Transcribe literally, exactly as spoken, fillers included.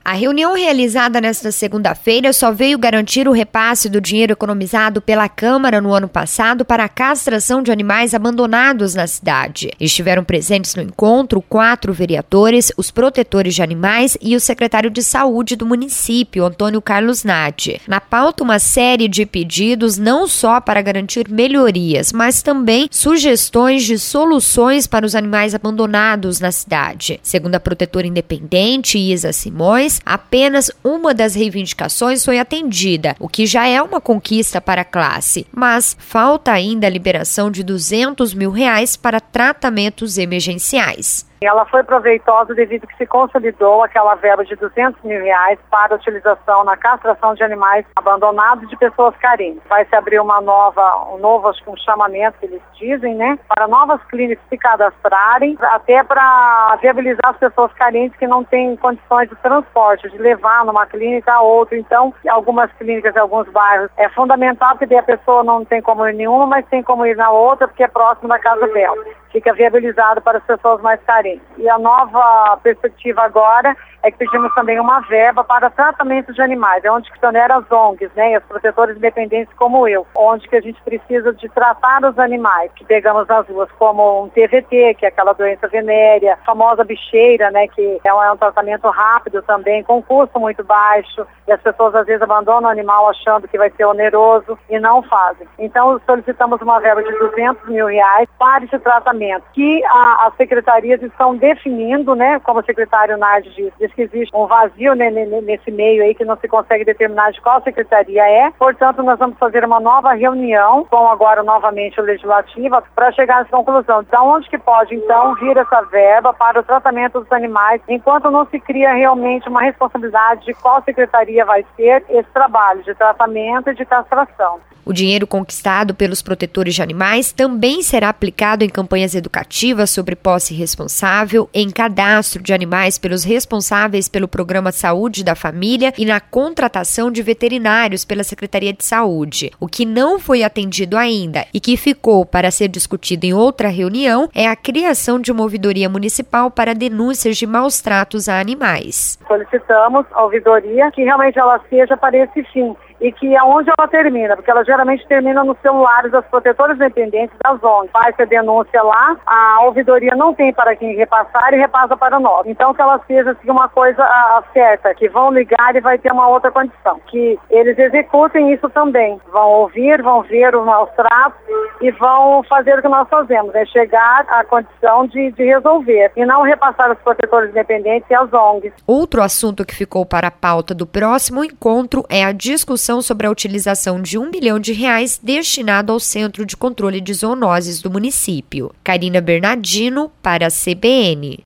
A reunião realizada nesta segunda-feira só veio garantir o repasse do dinheiro economizado pela Câmara no ano passado para a castração de animais abandonados na cidade. Estiveram presentes no encontro quatro vereadores, os protetores de animais e o secretário de saúde do município, Antônio Carlos Nadi. Na pauta, uma série de pedidos não só para garantir melhorias, mas também sugestões de soluções para os animais abandonados na cidade. Segundo a protetora independente Isa Simões, apenas uma das reivindicações foi atendida, o que já é uma conquista para a classe, mas falta ainda a liberação de duzentos mil reais para tratamentos emergenciais. Ela foi proveitosa devido que se consolidou aquela verba de duzentos mil reais para utilização na castração de animais abandonados de pessoas carentes. Vai se abrir uma nova, um novo, acho que um chamamento que eles dizem, né? Para novas clínicas se cadastrarem, até para viabilizar as pessoas carentes que não têm condições de transporte, de levar numa clínica a outra. Então, algumas clínicas em alguns bairros é fundamental, porque daí a pessoa não tem como ir em nenhuma, mas tem como ir na outra, porque é próximo da casa dela. Fica viabilizado para as pessoas mais carentes. E a nova perspectiva agora é que pedimos também uma verba para tratamento de animais, é onde que exoneram as O N Gs, né, e os protetores independentes como eu, onde que a gente precisa de tratar os animais que pegamos nas ruas, como um T V T, que é aquela doença venérea, a famosa bicheira, né, que é um, é um tratamento rápido também, com custo muito baixo, e as pessoas às vezes abandonam o animal achando que vai ser oneroso e não fazem. Então solicitamos uma verba de duzentos mil reais para esse tratamento, que a, as secretarias estão definindo, né, como o secretário Nadi disse, que existe um vazio, né, nesse meio aí que não se consegue determinar de qual secretaria é. Portanto, nós vamos fazer uma nova reunião com agora novamente o Legislativo para chegar nessa conclusão. De onde que pode então vir essa verba para o tratamento dos animais, enquanto não se cria realmente uma responsabilidade de qual secretaria vai ser esse trabalho de tratamento e de castração. O dinheiro conquistado pelos protetores de animais também será aplicado em campanhas educativas sobre posse responsável, em cadastro de animais pelos responsáveis pelo Programa Saúde da Família e na contratação de veterinários pela Secretaria de Saúde. O que não foi atendido ainda e que ficou para ser discutido em outra reunião é a criação de uma ouvidoria municipal para denúncias de maus tratos a animais. Solicitamos a ouvidoria que realmente ela seja para esse fim. E que aonde ela termina, porque ela geralmente termina nos celulares das protetoras independentes das O N Gs. Faz a denúncia lá, a ouvidoria não tem para quem repassar e repassa para nós. Então que ela seja assim, uma coisa a, a certa, que vão ligar e vai ter uma outra condição. Que eles executem isso também. Vão ouvir, vão ver os maus tratos e vão fazer o que nós fazemos, é chegar à condição de, de resolver e não repassar os protetores independentes e as O N Gs. Outro assunto que ficou para a pauta do próximo encontro é a discussão sobre a utilização de um milhão de reais destinado ao Centro de Controle de Zoonoses do município. Karina Bernardino, para a C B N.